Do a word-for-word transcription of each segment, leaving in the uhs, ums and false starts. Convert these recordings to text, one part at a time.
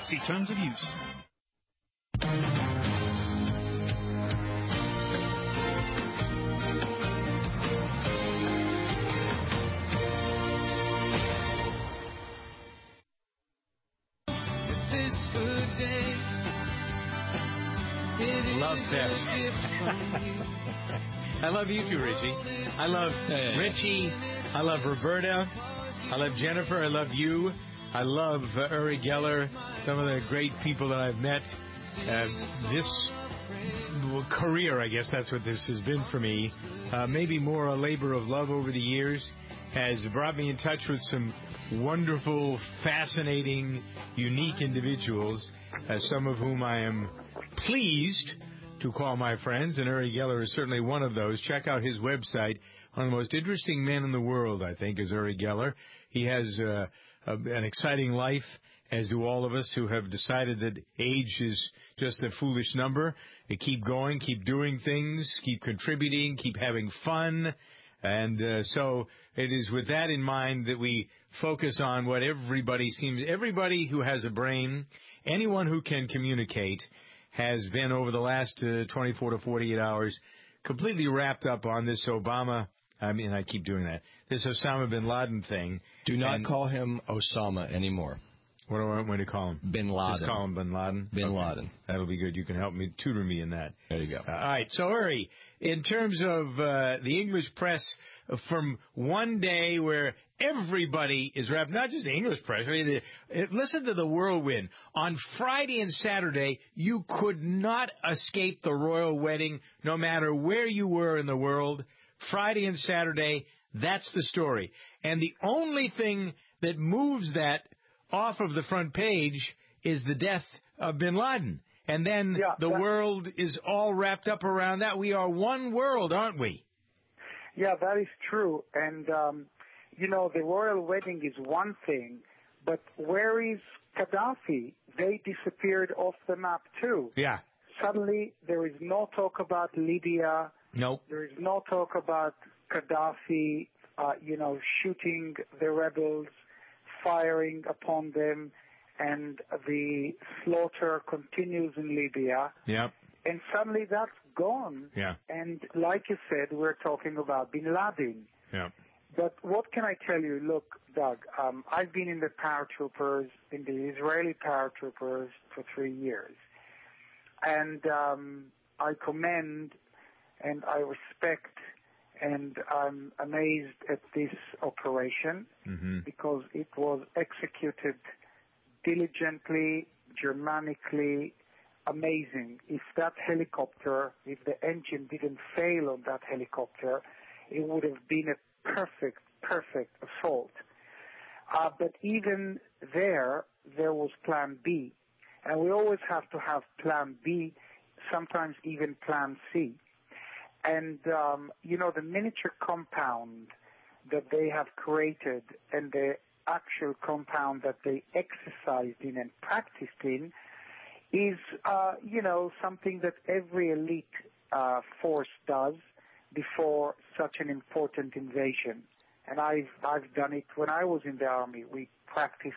See terms of use. Love this. I love you too, Richie. I love Richie. I love Roberta. I love Jennifer. I love you. I love uh, Uri Geller. Some of the great people that I've met. Uh, this career, I guess that's what this has been for me. Uh, maybe more a labor of love over the years. Has brought me in touch with some wonderful, fascinating, unique individuals, uh, some of whom I am pleased to call my friends, and Uri Geller is certainly one of those. Check out his website. One of the most interesting men in the world, I think, is Uri Geller. He has uh, a, an exciting life, as do all of us who have decided that age is just a foolish number. They keep going, keep doing things, keep contributing, keep having fun. And uh, so it is with that in mind that we focus on what everybody seems, everybody who has a brain, anyone who can communicate, has been over the last uh, twenty-four to forty-eight hours completely wrapped up on this Obama, I mean, I keep doing that, this Osama bin Laden thing. Do not and call him Osama anymore. What do I want to call him? Bin Laden. Just call him Bin Laden? Bin okay. Laden. That'll be good. You can help me, tutor me in that. There you go. Uh, all right. So, Uri, in terms of uh, the English press, uh, from one day where everybody is wrapped, not just the English press, I mean, the, uh, listen to the whirlwind. On Friday and Saturday, you could not escape the royal wedding, no matter where you were in the world. Friday and Saturday, that's the story. And the only thing that moves that off of the front page is the death of bin Laden. And then yeah, the world is all wrapped up around that. We are one world, aren't we? Yeah, that is true. And, um, you know, the royal wedding is one thing, but where is Gaddafi? They disappeared off the map, too. Yeah. Suddenly, there is no talk about Libya. Nope. There is no talk about Gaddafi, uh, you know, shooting the rebels, firing upon them, and the slaughter continues in Libya. Yep. And suddenly that's gone. Yeah. And like you said, we're talking about bin Laden. Yeah. But what can I tell you? Look, Doug, um, I've been in the paratroopers, in the Israeli paratroopers for three years. And um, I commend and I respect and I'm amazed at this operation mm-hmm. because it was executed diligently, Germanically, amazing. If that helicopter, if the engine didn't fail on that helicopter, it would have been a perfect, perfect assault. Uh, but even there, there was plan B. And we always have to have plan B, sometimes even plan C. And, um, you know, the miniature compound that they have created and the actual compound that they exercised in and practiced in is, uh, you know, something that every elite uh, force does before such an important invasion. And I've, I've done it when I was in the army. We practiced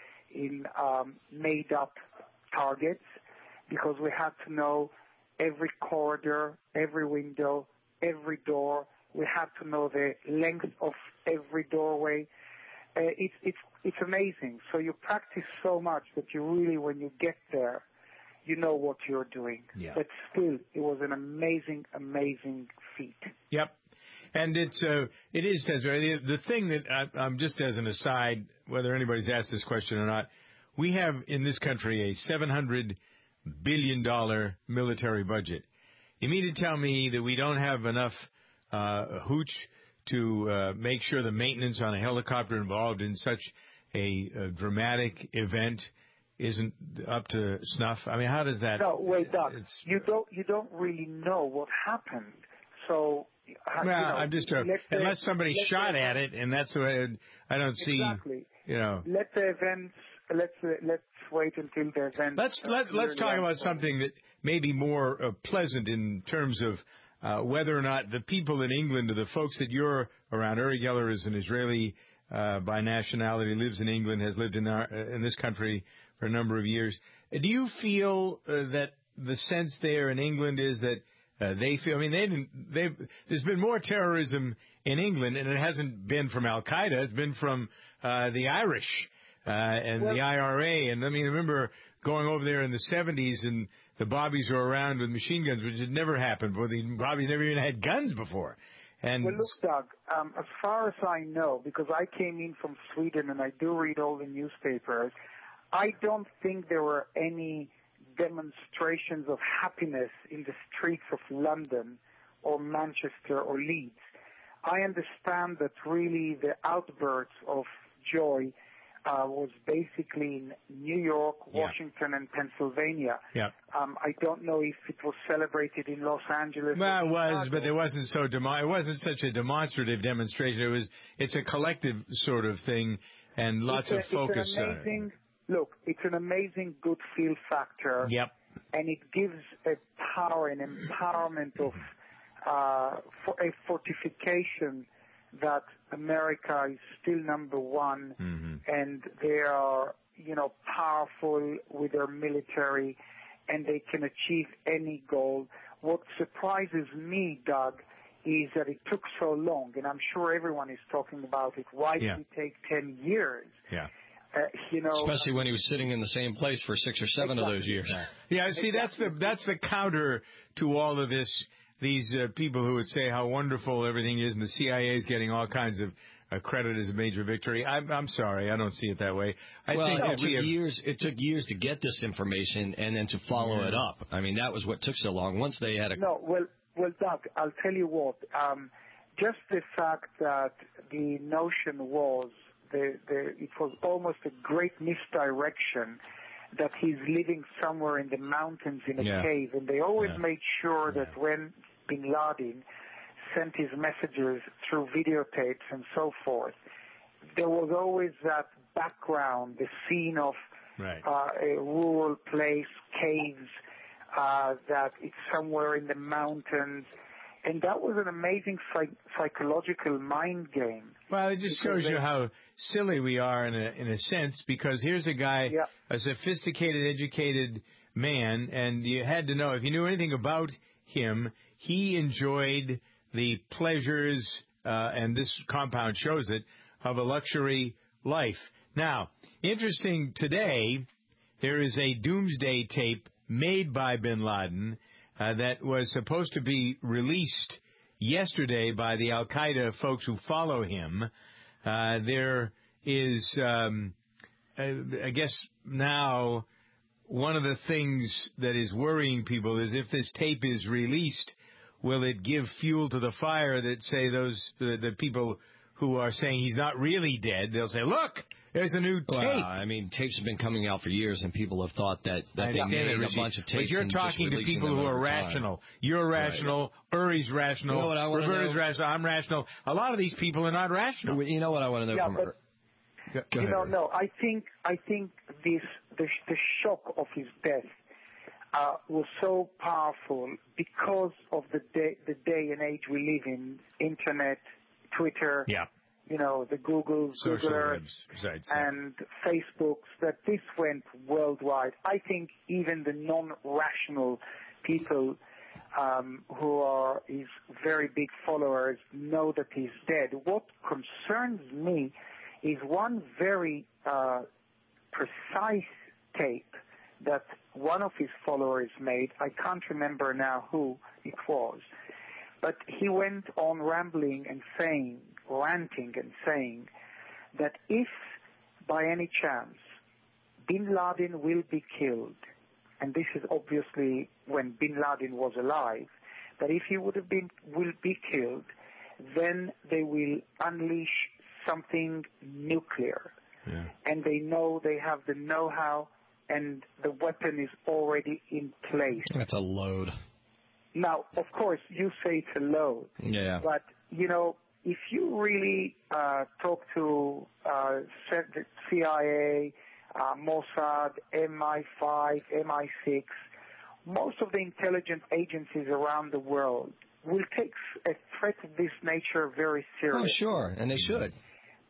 in um, made-up targets because we had to know every corridor, every window, every door. We had to know the length of every doorway. Uh, it's it's it's amazing. So you practice so much that you really, when you get there, you know what you're doing. Yeah. But still, it was an amazing, amazing feat. Yep. And it's uh, it is, Desiree. The, the thing that I, I'm just as an aside, whether anybody's asked this question or not, we have in this country a seven hundred billion dollars military budget. You mean to tell me that we don't have enough uh, hooch to uh, make sure the maintenance on a helicopter involved in such a, a dramatic event isn't up to snuff? I mean, how does that? No, wait, Doc. You don't you don't really know what happened. So, well, you know, I'm just uh, unless somebody shot the, at it, and that's the way I don't see. Exactly. You know. Let the events. Let's uh, let's wait until the events. Let's let let's talk about something that may be more uh, pleasant in terms of uh, whether or not the people in England, or the folks that you're around. Uri Geller is an Israeli uh, by nationality, lives in England, has lived in our uh, in this country for for a number of years. Do you feel uh, that the sense there in England is that uh, they feel? I mean, they didn't. They've, there's been more terrorism in England, and it hasn't been from Al Qaeda. It's been from uh, the Irish uh, and well, the I R A. And I mean, remember going over there in the seventies, and the Bobbies were around with machine guns, which had never happened before. The Bobbies never even had guns before. And well, look, Doug, um, as far as I know, because I came in from Sweden and I do read all the newspapers, I don't think there were any demonstrations of happiness in the streets of London or Manchester or Leeds. I understand that really the outbursts of joy uh, was basically in New York, Washington, yeah. and Pennsylvania. Yeah. Um, I don't know if it was celebrated in Los Angeles. Well, it was, but it wasn't so. Demo- it wasn't such a demonstrative demonstration. It was. It's a collective sort of thing, and lots a, of focus. It's an amazing, look, it's an amazing good feel factor. Yep. And it gives a power and empowerment of uh, for a fortification that America is still number one, mm-hmm. and they are, you know, powerful with their military, and they can achieve any goal. What surprises me, Doug, is that it took so long, and I'm sure everyone is talking about it. Why yeah. did it take ten years? Yeah. Uh, you know, especially when he was sitting in the same place for six or seven exactly. of those years. Yeah, see, exactly. that's the that's the counter to all of this. These uh, people who would say how wonderful everything is, and the C I A is getting all kinds of uh, credit as a major victory. I'm, I'm sorry, I don't see it that way. I well, think it that took we have, years. It took years to get this information and then to follow yeah. it up. I mean, that was what took so long. Once they had a no, well, well, Doug, I'll tell you what. Um, just the fact that the notion was the, the it was almost a great misdirection that he's living somewhere in the mountains in a yeah. cave, and they always yeah. made sure yeah. that when Bin Laden sent his messages through videotapes and so forth, there was always that background, the scene of right. uh, a rural place, caves, uh, that it's somewhere in the mountains. And that was an amazing psych- psychological mind game. Well, it just shows they, you how silly we are in a in a sense, because here's a guy, yeah. a sophisticated, educated man, and you had to know, if you knew anything about him, he enjoyed the pleasures, uh, and this compound shows it, of a luxury life. Now, interesting today, there is a doomsday tape made by Bin Laden Uh, that was supposed to be released yesterday by the Al-Qaeda folks who follow him. Uh, there is, um, I guess now, one of the things that is worrying people is if this tape is released, will it give fuel to the fire that say those, the, the people who are saying he's not really dead, they'll say, look, there's a new tape. Well, I mean, tapes have been coming out for years, and people have thought that, that they made a bunch of tapes. But you're talking to people who are rational. You're rational. Right. Uri's rational. You know what I want to know? Roberta's rational. I'm rational. A lot of these people are not rational. You know what I want to know yeah, from but, her? Go, go you ahead, know, no, I think I think this the, the shock of his death uh, was so powerful because of the day the day and age we live in, internet, Twitter. Yeah. You know, the Googles, Social Googler, websites, and Facebooks, that this went worldwide. I think even the non-rational people um, who are his very big followers know that he's dead. What concerns me is one very uh, precise tape that one of his followers made. I can't remember now who it was, but he went on rambling and saying, ranting and saying that if by any chance Bin Laden will be killed, and this is obviously when Bin Laden was alive, that if he would have been will be killed, then they will unleash something nuclear. Yeah. And they know they have the know-how, and the weapon is already in place. That's a load. Now, of course, you say it's a load. Yeah. But, you know, if you really uh, talk to uh, the C I A, uh, Mossad, M I five, M I six, most of the intelligence agencies around the world will take a threat of this nature very seriously. Oh, sure, and they should.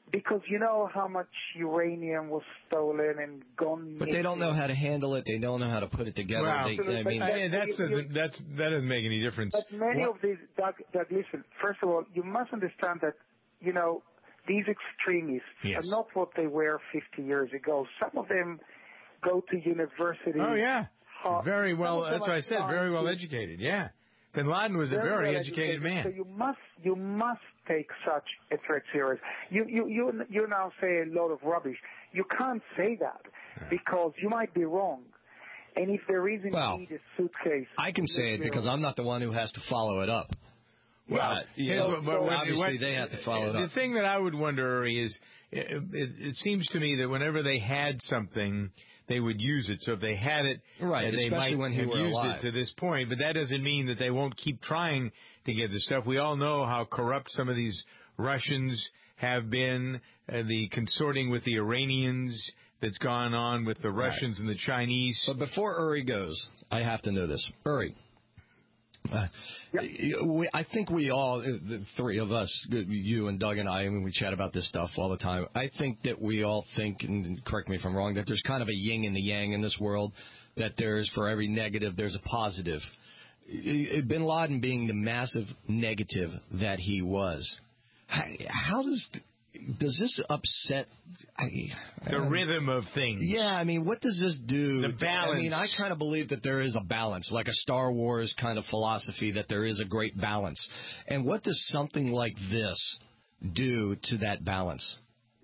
because you know how much uranium was stolen and gone. But they don't know how to handle it. They don't know how to put it together. Wow. They, I mean, I, that's, doesn't, that's, that doesn't make any difference. But many what? of these, Doug, Doug, listen, first of all, you must understand that, you know, these extremists yes. are not what they were fifty years ago. Some of them go to university. Oh, yeah. Uh, very well, that's what I said, very well educated, yeah. Bin Laden was very a very well educated, educated man. So you must, you must take such a threat serious. You, you, you, you now say a lot of rubbish. You can't say that because you might be wrong. And if there is indeed well, a suitcase, I can say it because I'm not the one who has to follow it up. Well, uh, yeah, so, but, but obviously what, they have to follow it the up. The thing that I would wonder, Uri, is it, it, it seems to me that whenever they had something, they would use it. So if they had it, right, they especially might when have were used alive. it to this point. But that doesn't mean that they won't keep trying to get the stuff. We all know how corrupt some of these Russians have been, uh, the consorting with the Iranians that's gone on with the Russians right. and the Chinese. But before Uri goes, I have to know this. Uri, uh, yep. we, I think we all, the three of us, you and Doug and I, I mean, we chat about this stuff all the time. I think that we all think, and correct me if I'm wrong, that there's kind of a yin and the yang in this world, that there's, for every negative, there's a positive. Bin Laden being the massive negative that he was, how does... Does this upset I, the um, rhythm of things? Yeah, I mean, what does this do? The balance. I mean, I kind of believe that there is a balance, like a Star Wars kind of philosophy, that there is a great balance. And what does something like this do to that balance?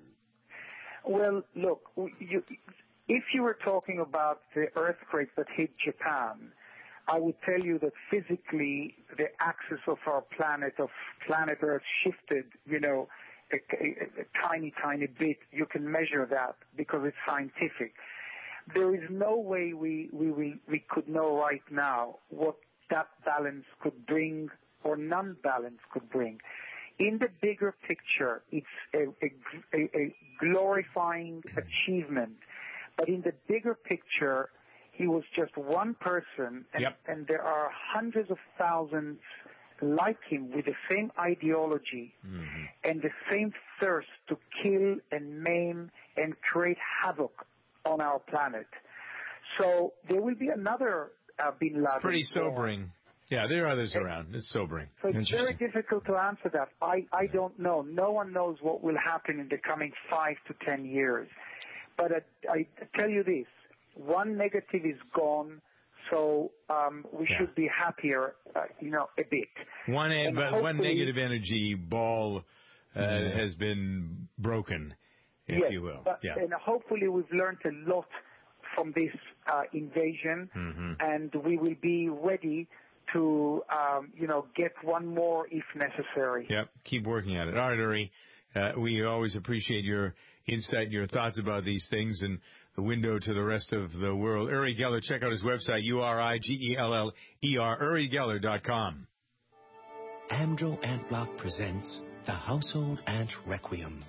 Well, look, you, if you were talking about the earthquake that hit Japan, I would tell you that physically the axis of our planet, of planet Earth, shifted, you know, A, a, a tiny, tiny bit. You can measure that because it's scientific. There is no way we, we, we, we could know right now what that balance could bring or non-balance could bring. In the bigger picture, it's a, a, a glorifying achievement. But in the bigger picture, he was just one person, and, yep. and there are hundreds of thousands like him with the same ideology mm-hmm. and the same thirst to kill and maim and create havoc on our planet. So there will be another uh, Bin Laden. Pretty sobering. Yeah, there are others and, around. It's sobering. So it's very difficult to answer that. I, I don't know. No one knows what will happen in the coming five to ten years. But I, I tell you this, one negative is gone. So um, we yeah. should be happier, uh, you know, a bit. One, a, but one negative energy ball uh, yeah. has been broken, if yes, you will. But, yeah. And hopefully we've learned a lot from this uh, invasion, mm-hmm. and we will be ready to, um, you know, get one more if necessary. Yep, keep working at it. All right, Uri, uh, we always appreciate your insight and your thoughts about these things, and the window to the rest of the world. Uri Geller, check out his website, U R I G E L L E R, uri geller dot com. Amdro Antblock presents The Household Ant Requiem.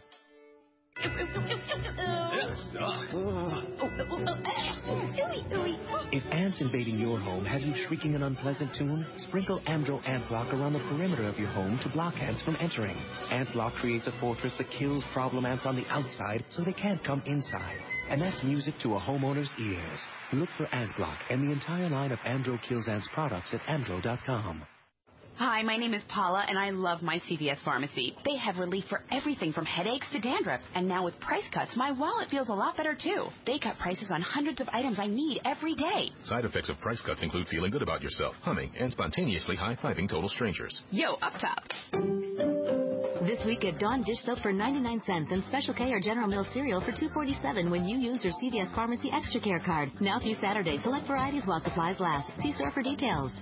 If ants invading your home have you shrieking an unpleasant tune, sprinkle Amdro Antblock around the perimeter of your home to block ants from entering. Antblock creates a fortress that kills problem ants on the outside so they can't come inside. And that's music to a homeowner's ears. Look for Antblock and the entire line of Amdro Kills Ants products at amdro dot com. Hi, my name is Paula, and I love my C V S pharmacy. They have relief for everything from headaches to dandruff. And now with price cuts, my wallet feels a lot better, too. They cut prices on hundreds of items I need every day. Side effects of price cuts include feeling good about yourself, humming, and spontaneously high-fiving total strangers. Yo, up top. This week at Dawn dish soap for ninety-nine cents and Special K or General Mills cereal for two forty-seven when you use your C V S Pharmacy Extra Care card. Now through Saturday, select varieties while supplies last. See store for details.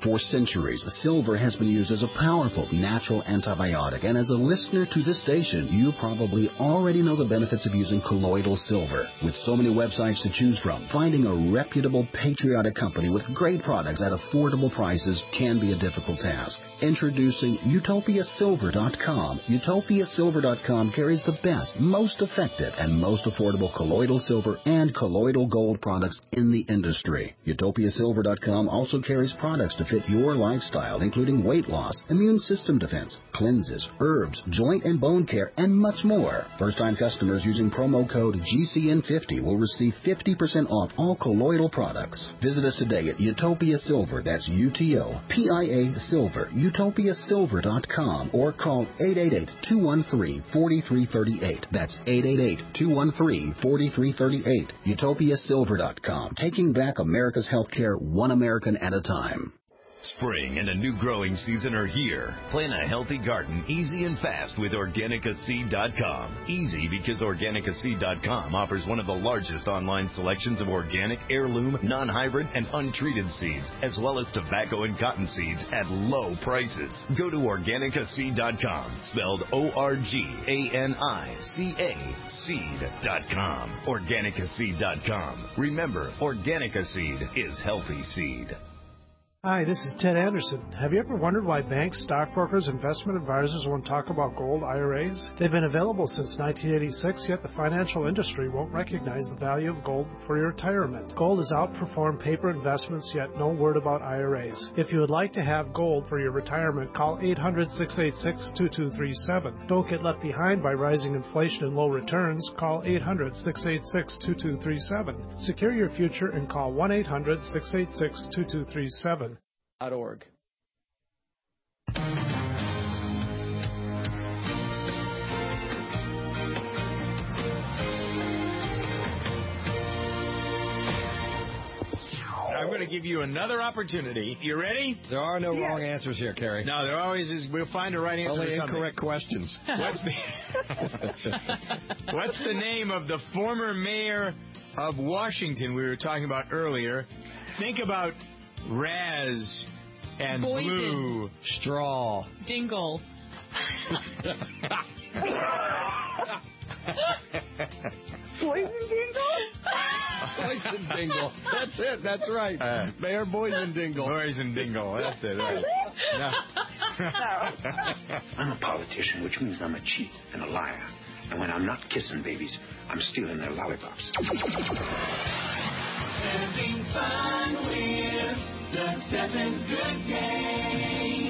For centuries, silver has been used as a powerful natural antibiotic, and as a listener to this station, you probably already know the benefits of using colloidal silver. With so many websites to choose from, finding a reputable, patriotic company with great products at affordable prices can be a difficult task. Introducing Utopia Silver dot com. Utopia Silver dot com carries the best, most effective, and most affordable colloidal silver and colloidal gold products in the industry. Utopia Silver dot com also carries products to fit your lifestyle, including weight loss, immune system defense, cleanses, herbs, joint and bone care, and much more. First-time customers using promo code G C N fifty will receive fifty percent off all colloidal products. Visit us today at Utopia Silver, that's U T O P I A Silver, Utopia Silver dot com, or call eight eight eight, two one three, four three three eight. That's eight eight eight, two one three, four three three eight. Utopia Silver dot com, taking back America's healthcare one American at a time. Spring and a new growing season are here. Plan a healthy garden easy and fast with Organica Seed dot com. Easy because Organica Seed dot com offers one of the largest online selections of organic, heirloom, non-hybrid, and untreated seeds, as well as tobacco and cotton seeds at low prices. Go to Organica Seed dot com, spelled O R G A N I C A, seed dot com. Organica Seed dot com. Remember, Organica Seed is healthy seed. Hi, this is Ted Anderson. Have you ever wondered why banks, stockbrokers, investment advisors won't talk about gold I R As? They've been available since nineteen eighty-six, yet the financial industry won't recognize the value of gold for your retirement. Gold has outperformed paper investments, yet no word about I R As. If you would like to have gold for your retirement, call eight hundred, six eight six, two two three seven. Don't get left behind by rising inflation and low returns. Call eight hundred, six eight six, two two three seven. Secure your future and call one eight hundred, six eight six, two two three seven. .org. I'm going to give you another opportunity. You ready? There are no yeah. wrong answers here, Kerry. No, there always is. We'll find a right answer. Only incorrect questions. What's the, what's the name of the former mayor of Washington we were talking about earlier? Think about Raz and Boyden. Blue. Straw. Dingle. Poison Dingle? Poison Dingle. That's it. That's right. Uh, Mayor Poison Dingle. Poison Dingle. That's it. Right. No. No. I'm a politician, which means I'm a cheat and a liar. And when I'm not kissing babies, I'm stealing their lollipops. Having fun with Doug Steffens Good Day.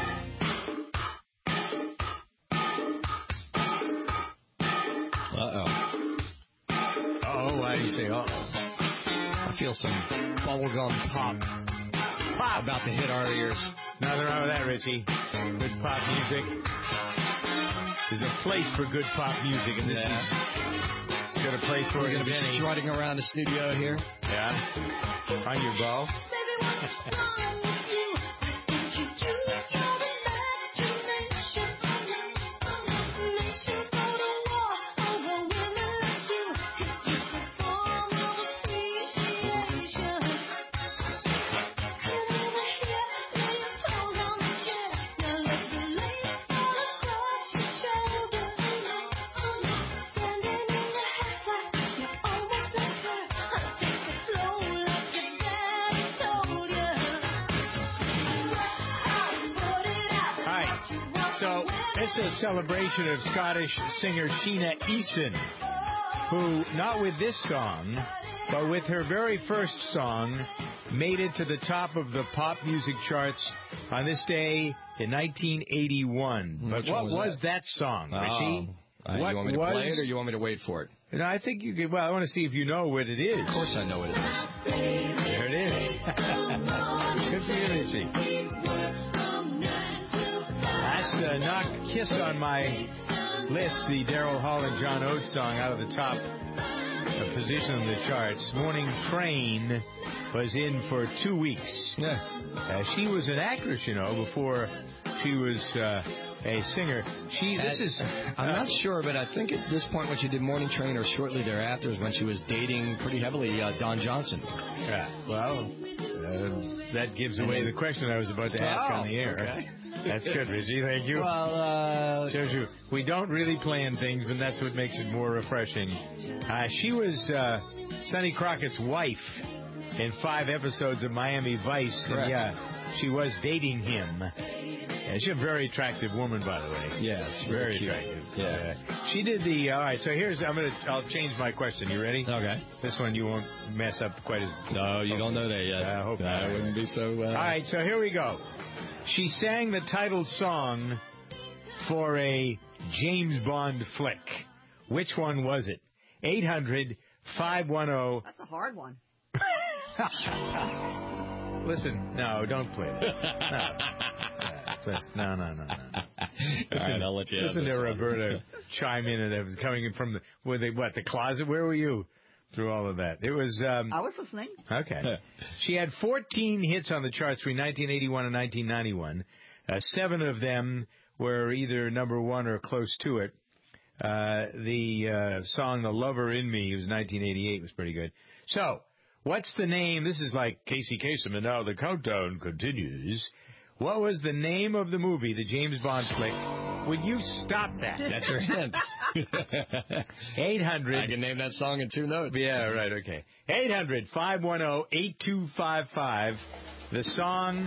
Uh-oh. Uh-oh, why do you say uh-oh? I feel some bubblegum pop. Pop! About to hit our ears. Nothing wrong with that, Richie. Good pop music. There's a place for good pop music, and this yeah. is got a place for We're it. going to be Jenny. strutting around the studio here. Yeah. On your ball. It's a celebration of Scottish singer Sheena Easton, who, not with this song, but with her very first song, made it to the top of the pop music charts on this day in nineteen eighty-one. Which but what was, was that, that song, Richie? Oh. Uh, you want me to was... play it, or you want me to wait for it? No, I think you could. Well, I want to see if you know what it is. Of course I know what it is. There it is. Good for you, Richie. That's uh, not kissed on my list, the Daryl Hall and John Oates song out of the top uh, position on the charts. Morning Train was in for two weeks. Yeah. Uh, she was an actress, you know, before she was uh, a singer. She, this At- is... I'm uh, not sure, but I think at this point when she did Morning Train or shortly thereafter is when she was dating pretty heavily uh, Don Johnson. Yeah, well, uh, that gives away the question I was about to ask Oh, on the air. okay. That's good, Richie. Thank you. Well, uh... Shows you we don't really plan things, but that's what makes it more refreshing. Uh, she was uh, Sonny Crockett's wife in five episodes of Miami Vice. And Correct. yeah, she was dating him. Yeah, she's a very attractive woman, by the way. Yes, very cute. attractive. Yeah. Uh, she did the. All right, so here's. I'm gonna. I'll change my question. You ready? Okay. This one you won't mess up quite as. No, you don't know that yet. I hope no, not. I wouldn't be so... Uh... All right, so here we go. She sang the title song for a James Bond flick. Which one was it? eight hundred, five one zero. That's a hard one. Listen, no, don't play that. No, Please, no, no, no, no. no. All right, I'll let you have Listen to this one. Roberta chime in, and it was coming in from the, were they, what, the closet? Where were you through all of that? It was... Um, I was listening. Okay. She had fourteen hits on the charts between nineteen eighty-one and nineteen ninety-one. Uh, seven of them were either number one or close to it. Uh, the uh, song "The Lover in Me" was nineteen eighty-eight, was pretty good. So, what's the name? This is like Casey Kasem, and now the countdown continues. What was the name of the movie, the James Bond flick? Would you stop that? That's your hint. eight hundred. I can name that song in two notes. Yeah, right, okay. eight hundred, five one zero, eight two five five. The song...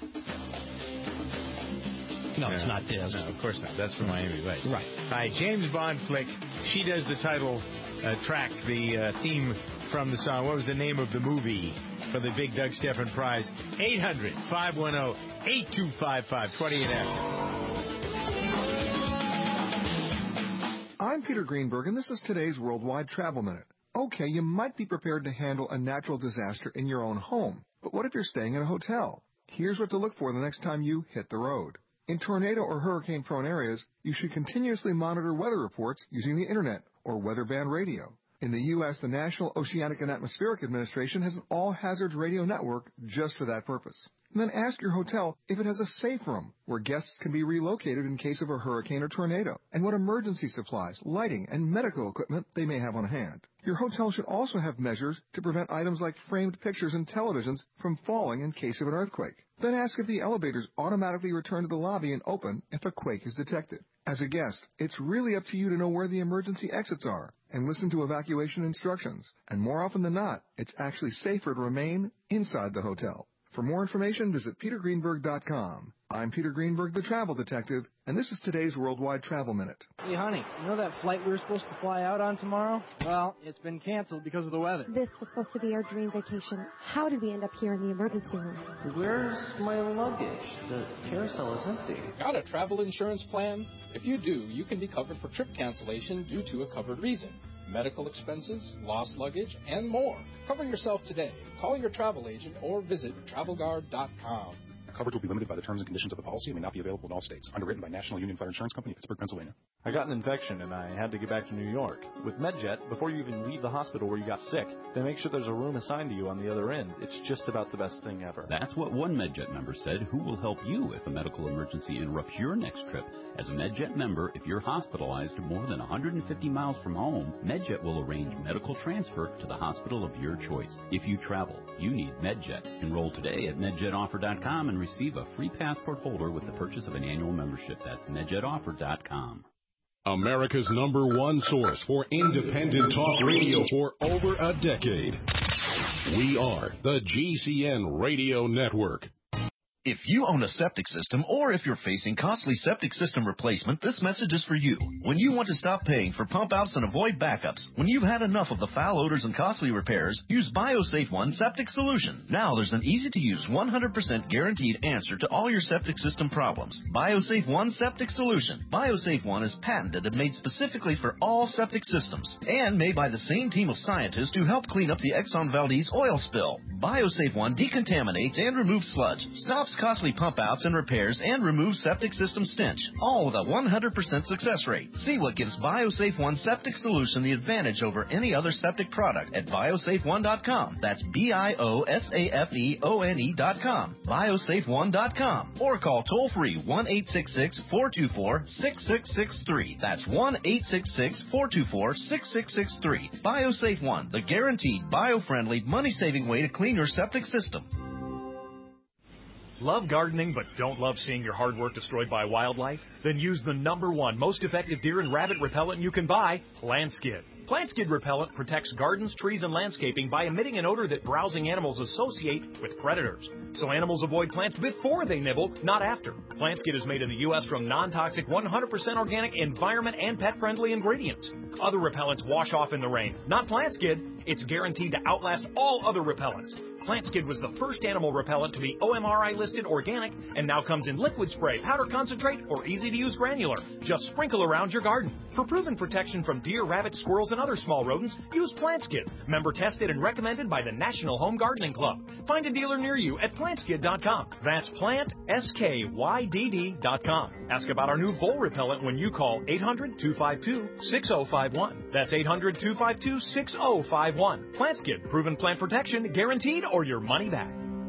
No, it's not this. No, of course not. That's from Miami Vice. Right. All right, James Bond flick. She does the title uh, track, the uh, theme from the song. What was the name of the movie for the Big Doug Stephan Prize? eight hundred, five one zero, eight two five five. twenty-eight after. I'm Peter Greenberg, and this is today's Worldwide Travel Minute. Okay, you might be prepared to handle a natural disaster in your own home, but what if you're staying in a hotel? Here's what to look for the next time you hit the road. In tornado or hurricane-prone areas, you should continuously monitor weather reports using the Internet or weather band radio. In the U S, the National Oceanic and Atmospheric Administration has an all-hazards radio network just for that purpose. And then ask your hotel if it has a safe room where guests can be relocated in case of a hurricane or tornado, and what emergency supplies, lighting, and medical equipment they may have on hand. Your hotel should also have measures to prevent items like framed pictures and televisions from falling in case of an earthquake. Then ask if the elevators automatically return to the lobby and open if a quake is detected. As a guest, it's really up to you to know where the emergency exits are and listen to evacuation instructions. And more often than not, it's actually safer to remain inside the hotel. For more information, visit peter greenberg dot com. I'm Peter Greenberg, the Travel Detective, and this is today's Worldwide Travel Minute. Hey, honey, you know that flight we were supposed to fly out on tomorrow? Well, it's been canceled because of the weather. This was supposed to be our dream vacation. How did we end up here in the emergency room? Where's my luggage? The carousel is empty. Got a travel insurance plan? If you do, you can be covered for trip cancellation due to a covered reason. Medical expenses, lost luggage, and more. Cover yourself today. Call your travel agent or visit travel guard dot com. Coverage will be limited by the terms and conditions of the policy and may not be available in all states. Underwritten by National Union Fire Insurance Company, Pittsburgh, Pennsylvania. I got an infection and I had to get back to New York. With MedJet, before you even leave the hospital where you got sick, they make sure there's a room assigned to you on the other end. It's just about the best thing ever. That's what one MedJet member said, who will help you if a medical emergency interrupts your next trip. As a MedJet member, if you're hospitalized more than one hundred fifty miles from home, MedJet will arrange medical transfer to the hospital of your choice. If you travel, you need MedJet. Enroll today at med jet offer dot com and receive a free passport holder with the purchase of an annual membership. That's med jet offer dot com. America's number one source for independent talk radio for over a decade. We are the G C N Radio Network. If you own a septic system or if you're facing costly septic system replacement, this message is for you. When you want to stop paying for pump outs and avoid backups, when you've had enough of the foul odors and costly repairs, use BioSafe One Septic Solution. Now there's an easy-to-use one hundred percent guaranteed answer to all your septic system problems. BioSafe One Septic Solution. BioSafe One is patented and made specifically for all septic systems and made by the same team of scientists who helped clean up the Exxon Valdez oil spill. BioSafe One decontaminates and removes sludge, stops fix costly pump outs and repairs, and remove septic system stench, all with a one hundred percent success rate. See what gives BioSafe One Septic Solution the advantage over any other septic product at biosafe one dot com. That's B I O S A F E O N E dot com. biosafe one dot com. Or call toll-free one eight six six, four two four, six six six three. That's one eight six six, four two four, six six six three. BioSafe One, the guaranteed, bio-friendly, money-saving way to clean your septic system. Love gardening but don't love seeing your hard work destroyed by wildlife? Then use the number one most effective deer and rabbit repellent you can buy, Plant Skid. Plant Skid repellent protects gardens, trees, and landscaping by emitting an odor that browsing animals associate with predators. So animals avoid plants before they nibble, not after. Plant Skid is made in the U S from non-toxic, one hundred percent organic, environment, and pet-friendly ingredients. Other repellents wash off in the rain. Not Plant Skid. It's guaranteed to outlast all other repellents. Plant Skid was the first animal repellent to be O M R I listed organic and now comes in liquid spray, powder concentrate, or easy-to-use granular. Just sprinkle around your garden. For proven protection from deer, rabbits, squirrels, and other small rodents, use Plant Skid. Member tested and recommended by the National Home Gardening Club. Find a dealer near you at plant skid dot com. That's plant, S K Y D D dot com. Ask about our new vole repellent when you call eight hundred, two five two, six oh five one. That's eight hundred, two five two, six oh five one. Plant Skid. Proven plant protection, guaranteed, or your money back.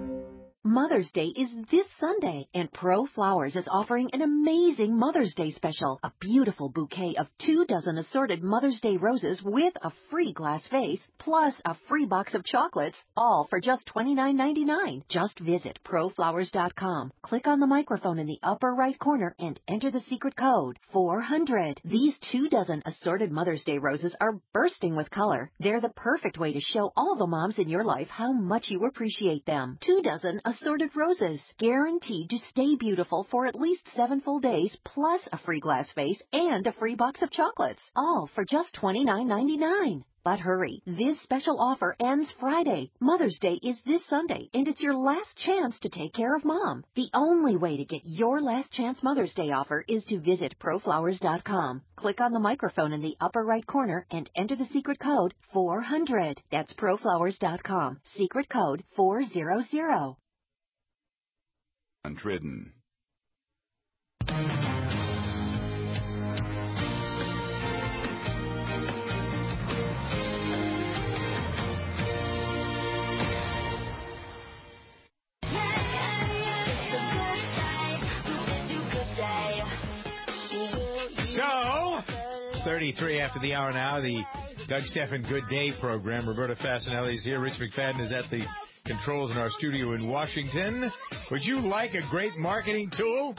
Mother's Day is this Sunday, and Pro Flowers is offering an amazing Mother's Day special. A beautiful bouquet of two dozen assorted Mother's Day roses with a free glass vase, plus a free box of chocolates, all for just twenty-nine ninety-nine. Just visit pro flowers dot com. Click on the microphone in the upper right corner and enter the secret code, four hundred. These two dozen assorted Mother's Day roses are bursting with color. They're the perfect way to show all the moms in your life how much you appreciate them. Two dozen assorted roses, guaranteed to stay beautiful for at least seven full days, plus a free glass vase and a free box of chocolates, all for just twenty-nine ninety-nine. But hurry, this special offer ends Friday. Mother's Day is this Sunday, and it's your last chance to take care of Mom. The only way to get your last chance Mother's Day offer is to visit pro flowers dot com. Click on the microphone in the upper right corner and enter the secret code, four hundred. That's pro flowers dot com. Secret code four hundred. Untridden. So, it's thirty-three after the hour now, the Doug Stephan Good Day program. Roberta Fasanelli is here. Rich McFadden is at the controls in our studio in Washington. Would you like a great marketing tool?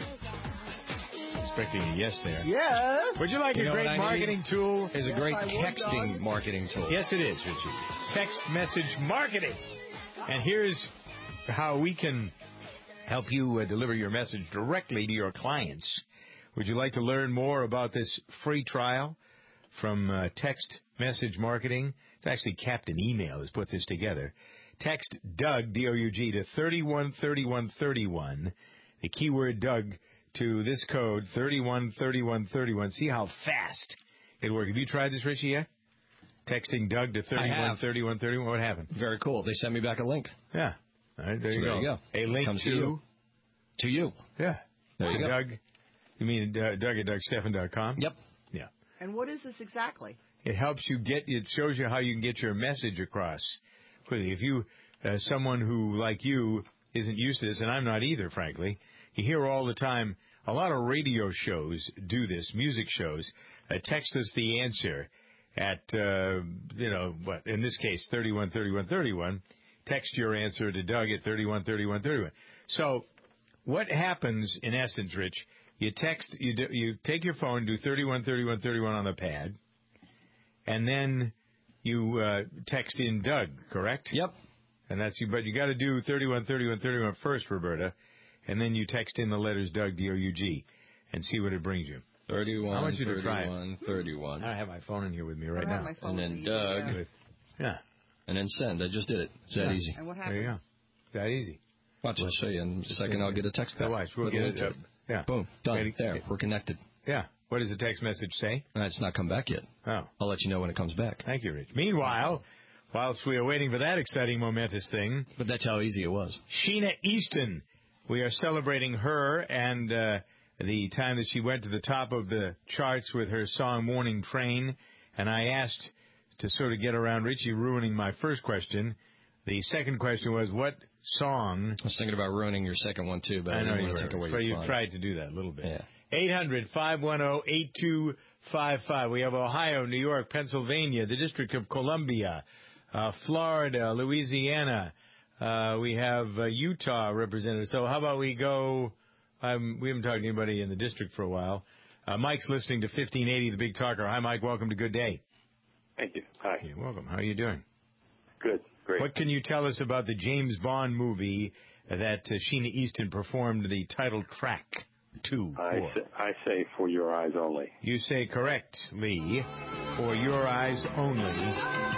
Expecting a yes there. Yes. Would you like You a know great what I marketing need? tool? Is a great texting marketing tool. Yes, it is, Richie. Text message marketing. And here's how we can help you uh, deliver your message directly to your clients. Would you like to learn more about this free trial from uh, text message marketing? It's actually Captain Email has put this together. Text Doug, D O U G, to thirty-one thirty-one thirty-one. The keyword Doug to this code, thirty-one thirty-one thirty-one. See how fast it works. Have you tried this, Richie, yet? Texting Doug to thirty-one thirty-one thirty-one. What happened? Very cool. They sent me back a link. Yeah. All right, there, So you, there go. you go. A link Comes to, to you. To you. Yeah. There to you go. Doug. You mean uh, Doug at Doug Stephan dot com? Yep. Yeah. And what is this exactly? It helps you get, it shows you how you can get your message across quickly. If you, uh, someone who, like you, isn't used to this, and I'm not either, frankly, you hear all the time, a lot of radio shows do this, music shows, uh, text us the answer at, uh, you know, what, in this case, thirty-one thirty-one thirty-one. Text your answer to Doug at thirty-one thirty-one thirty-one. So what happens, in essence, Rich, you text, you do, you take your phone, do thirty-one thirty-one thirty-one on the pad, and then you uh, text in Doug, correct? Yep. And that's you, but you got to do thirty-one thirty-one thirty-one first, Roberta, and then you text in the letters Doug, D O U G, and see what it brings you. thirty-one, I want you to thirty-one, try it. thirty-one. I have my phone in here with me right I have now. my phone And then with me, Doug. yeah. Yeah. And then send. I just did it. It's that Yeah. easy. And what There happens? you go. That easy. Watch, I'll show you. In a second, I'll get a text back. Watch, we'll With a get link it to up. Yeah. Boom. Done. Ready? There. We're connected. Yeah. What does the text message say? Uh, It's not come back yet. Oh. I'll let you know when it comes back. Thank you, Rich. Meanwhile, whilst we are waiting for that exciting, momentous thing, But that's how easy it was. Sheena Easton We are celebrating her and uh, the time that she went to the top of the charts with her song Morning Train. And I asked to sort of get around Richie ruining my first question. The second question was, what song? I was thinking about ruining your second one, too, but I, I know didn't you want to were, take away but your you fun. tried to do that a little bit. Yeah. eight hundred, five one zero, eight two five five. We have Ohio, New York, Pennsylvania, the District of Columbia, uh, Florida, Louisiana. Uh, we have uh, Utah represented. So how about we go, um, we haven't talked to anybody in the district for a while. Uh, Mike's listening to fifteen eighty, The Big Talker. Hi, Mike. Welcome to Good Day. Thank you. Hi. You're welcome. How are you doing? Good. Great. What can you tell us about the James Bond movie that uh, Sheena Easton performed the title track to? I for? say, I say For Your Eyes Only. You say correctly, For Your Eyes Only.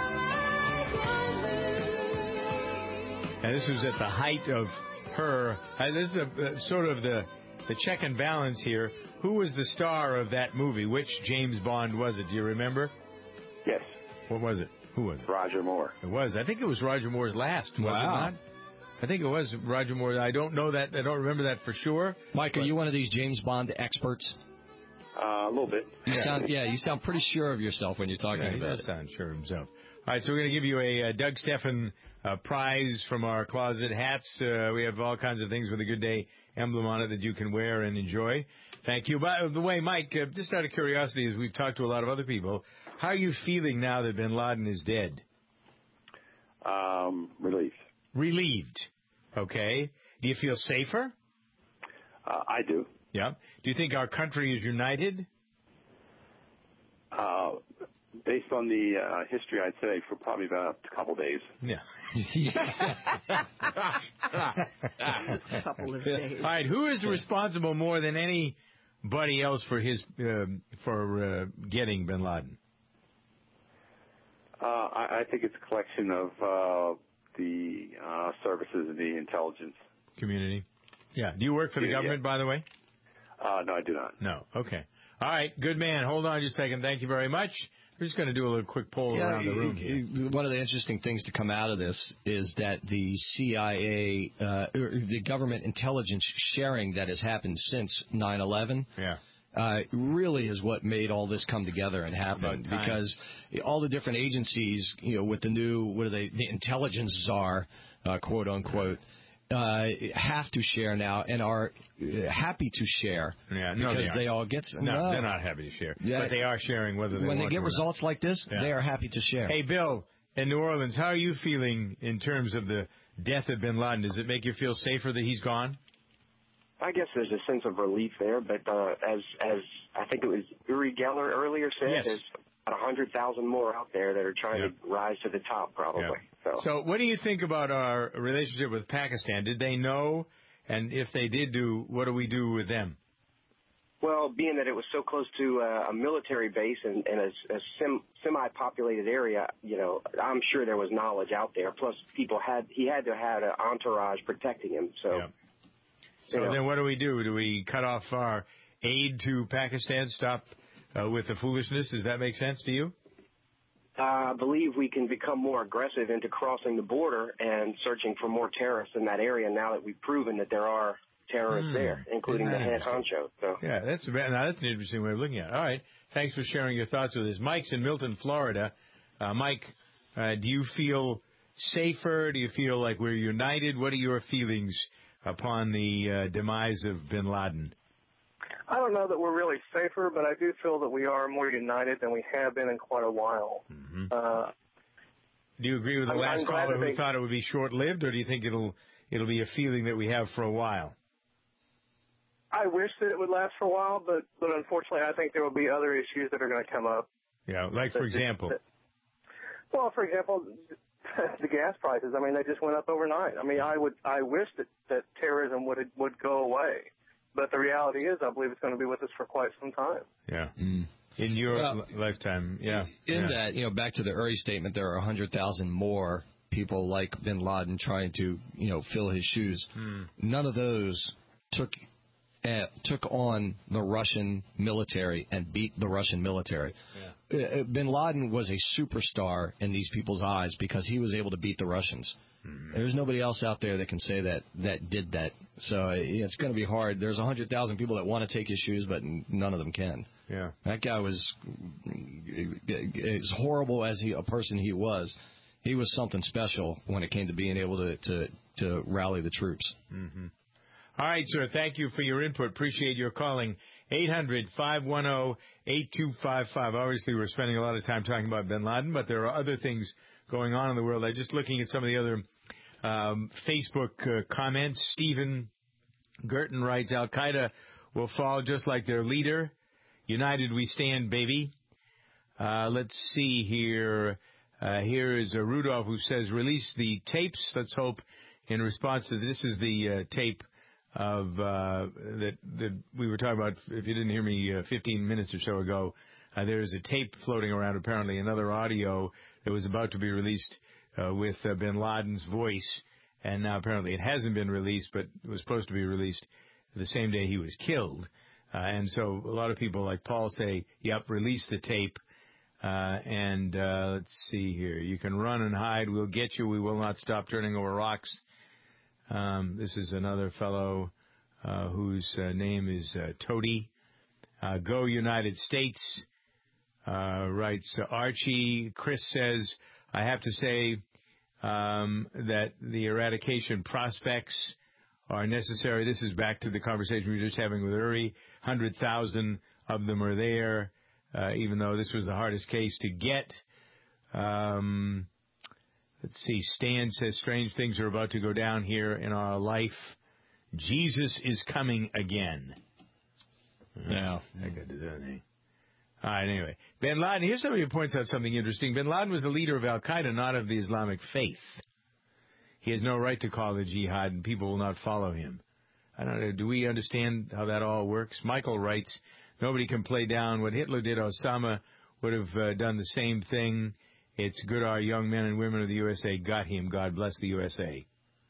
And this was at the height of her. Uh, this is the, uh, sort of the the check and balance here. Who was the star of that movie? Which James Bond was it? Do you remember? Yes. What was it? Who was it? Roger Moore. It was. I think it was Roger Moore's last. Was Wow. it not? I think it was Roger Moore. I don't know that. I don't remember that for sure. Mike, are you one of these James Bond experts? Uh, a little bit. You sound, yeah, you sound pretty sure of yourself when you're talking Yeah, he about does it. sound sure of himself. All right, so we're going to give you a uh, Doug Steffen uh, prize from our closet hats. Uh, we have all kinds of things with a Good Day emblem on it that you can wear and enjoy. Thank you. By the way, Mike, uh, just out of curiosity, as we've talked to a lot of other people, how are you feeling now that Bin Laden is dead? Um, relieved. Relieved. Okay. Do you feel safer? Uh, I do. Yeah. Do you think our country is united? Uh, based on the uh, history, I'd say for probably about a couple days. Yeah. A couple of days. All right. Who is responsible more than anybody else for his uh, for uh, getting Bin Laden? Uh, I, I think it's a collection of uh, the uh, services and the intelligence. Community. Yeah. Do you work for the Yeah, government, yeah. by the way? Uh, no, I do not. No. Okay. All right. Good man. Hold on just a second. Thank you very much. We're just going to do a little quick poll Yeah, around the room here. one of the interesting things to come out of this is that the C I A, uh, or the government intelligence sharing that has happened since nine eleven, yeah. uh, really is what made all this come together and happen. About time. Because all the different agencies, you know, with the new, what are they, the intelligence czar, uh, quote unquote, uh, have to share now and are uh, happy to share Yeah, no, because they, they are. all get. No, no, they're not happy to share. Yeah. But they are sharing whether they when want they get to or results like this, Yeah. they are happy to share. not. Hey, Bill, in New Orleans, how are you feeling in terms of the death of Bin Laden? Does it make you feel safer that he's gone? I guess there's a sense of relief there, but uh, as as I think it was Uri Geller earlier said, Yes. there's about one hundred thousand more out there that are trying Yeah. to rise to the top, probably. So, So what do you think about our relationship with Pakistan? Did they know? And if they did do, what do we do with them? well, being that it was so close to uh, a military base and, and a, a sem- semi-populated area, you know, I'm sure there was knowledge out there. Plus, people had he had to have an entourage protecting him. So, So you know. then what do we do? Do we cut off our aid to Pakistan, stop uh, with the foolishness? Does that make sense to you? Uh, I believe we can become more aggressive into crossing the border and searching for more terrorists in that area now that we've proven that there are terrorists Hmm. there, including Isn't the that head honcho. So. Yeah, that's now that's an interesting way of looking at it. All right. Thanks for sharing your thoughts with us. Mike's in Milton, Florida. Uh, Mike, uh, do you feel safer? Do you feel like we're united? What are your feelings upon the uh, demise of Bin Laden? I don't know that we're really safer, but I do feel that we are more united than we have been in quite a while. Mm-hmm. Uh, Do you agree with the I'm- last I'm glad caller that who they- thought it would be short-lived, or do you think it'll it'll be a feeling that we have for a while? I wish that it would last for a while, but but unfortunately, I think there will be other issues that are going to come up. Yeah, like for example. Well, for example, the gas prices. I mean, they just went up overnight. I mean, I would I wish that that terrorism would would go away, but the reality is, I believe it's going to be with us for quite some time. Yeah. In your Well, li- lifetime, yeah. In yeah. that, you know, back to the Uri statement, there are one hundred thousand more people like Bin Laden trying to, you know, fill his shoes. Hmm. None of those took uh, took on the Russian military and beat the Russian military. Uh, uh, Bin Laden was a superstar in these people's eyes because he was able to beat the Russians. Hmm. There's nobody else out there that can say that that did that So it's going to be hard. There's one hundred thousand people that want to take his shoes, but none of them can. Yeah. That guy was, as horrible as he a person he was, he was something special when it came to being able to, to, to rally the troops. Mm-hmm. All right, sir. Thank you for your input. Appreciate your calling. eight hundred, five one zero, eight two five five. Obviously, we're spending a lot of time talking about bin Laden, but there are other things going on in the world. I'm just looking at some of the other um, Facebook uh, comments. Stephen Girton writes, Al-Qaeda will fall just like their leader. United we stand, baby. Uh, let's see here. Uh, here is uh, Rudolph who says, release the tapes. Let's hope in response to this is the uh, tape of uh, that that we were talking about. If you didn't hear me uh, fifteen minutes or so ago, uh, there is a tape floating around, apparently another audio that was about to be released uh, with uh, bin Laden's voice, and now apparently it hasn't been released, but it was supposed to be released the same day he was killed. Uh, and so a lot of people like Paul say, yep, release the tape. Uh, and uh, let's see here. You can run and hide. We'll get you. We will not stop turning over rocks. Um, this is another fellow uh, whose uh, name is uh, Toady. Uh, Go United States, uh, writes uh, Archie. Chris says, I have to say um, that the eradication prospects are necessary. This is back to the conversation we were just having with Uri. one hundred thousand of them are there, uh, even though this was the hardest case to get. Um, let's see. Stan says, strange things are about to go down here in our life. Jesus is coming again. Yeah. I got to do that thing. All right, anyway. Bin Laden, here's somebody who points out something interesting. Bin Laden was the leader of Al-Qaeda, not of the Islamic faith. He has no right to call the jihad, and people will not follow him. I don't know. Do we understand how that all works? Michael writes, nobody can play down what Hitler did. Osama would have uh, done the same thing. It's good our young men and women of the U S A got him. God bless the U S A.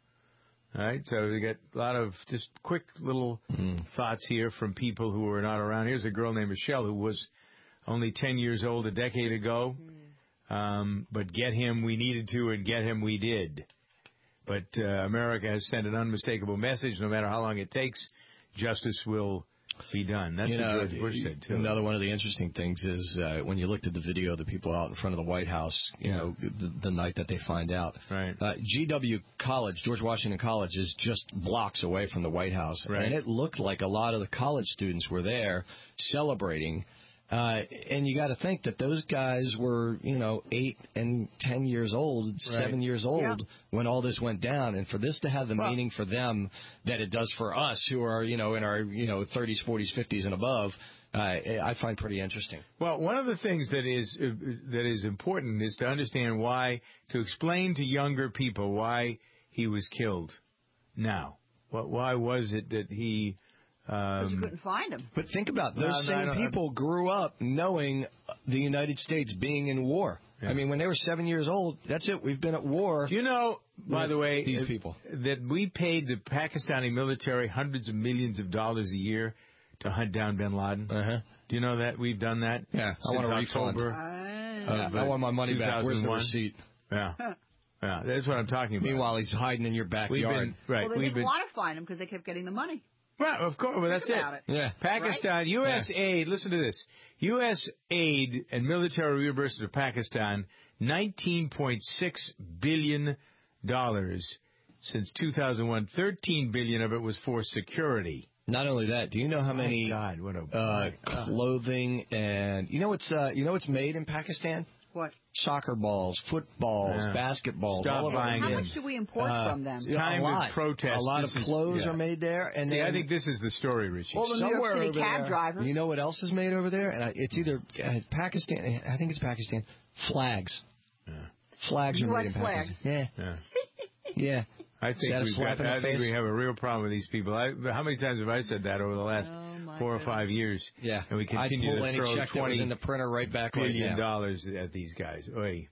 All right, so we get a lot of just quick little mm. thoughts here from people who were not around. Here's a girl named Michelle who was only ten years old a decade ago. Mm. Um, but get him we needed to, and get him we did. But uh, America has sent an unmistakable message. No matter how long it takes, justice will be done. That's you what know, George Bush said, too. Another one of the interesting things is uh, when you looked at the video of the people out in front of the White House, you yeah. know, the, the night that they find out. Right. Uh, G W College, George Washington College, is just blocks away from the White House. Right. And it looked like a lot of the college students were there celebrating. Uh, and you got to think that those guys were, you know, eight and ten years old, right. seven years old yeah. when all this went down. And for this to have the well, meaning for them that it does for us who are, you know, in our, you know, thirties, forties, fifties and above, uh, I find pretty interesting. Well, one of the things that is uh, that is important is to understand why, to explain to younger people why he was killed now. What, why was it that he... Because um, you couldn't find him. But think about it. Those no, no, same people grew up knowing the United States being in war. Yeah. I mean, when they were seven years old, that's it. We've been at war. Do you know, by the way, these people that we paid the Pakistani military hundreds of millions of dollars a year to hunt down bin Laden? Uh-huh. Do you know that we've done that? Yeah. Since I want a October. refund. Uh, I want my money back. Where's the receipt? Yeah. Yeah, that's what I'm talking about. Meanwhile, he's hiding in your backyard. We've been, right. Well, they we've didn't been, want to find him because they kept getting the money. Right, of course. Well, that's it. it. Yeah. Pakistan, right? U S yeah. aid, listen to this. U S aid and military reimbursement to Pakistan, nineteen point six billion dollars since two thousand one. thirteen billion dollars of it was for security. Not only that, do you know how My many God, what a, uh, clothing and, you know what's, uh, you know what's made in Pakistan? What? Soccer balls, footballs, yeah. basketballs. Stop all buying How in. much do we import uh, from them? Time a lot. of protest. A lot this of clothes is, yeah. are made there. And See, then, I think this is the story, Richie. Well, the New York Somewhere City cab there, drivers. You know what else is made over there? And it's either uh, Pakistan. I think it's Pakistan. Flags. Yeah. Flags are U S made in flags. Pakistan. Yeah. Yeah. yeah. I think, we've got, I think we have a real problem with these people. I, how many times have I said that over the last oh four goodness. or five years? Yeah. And we continue I'd pull to any throw check that was in the printer right back billion right dollars at these guys. Oy.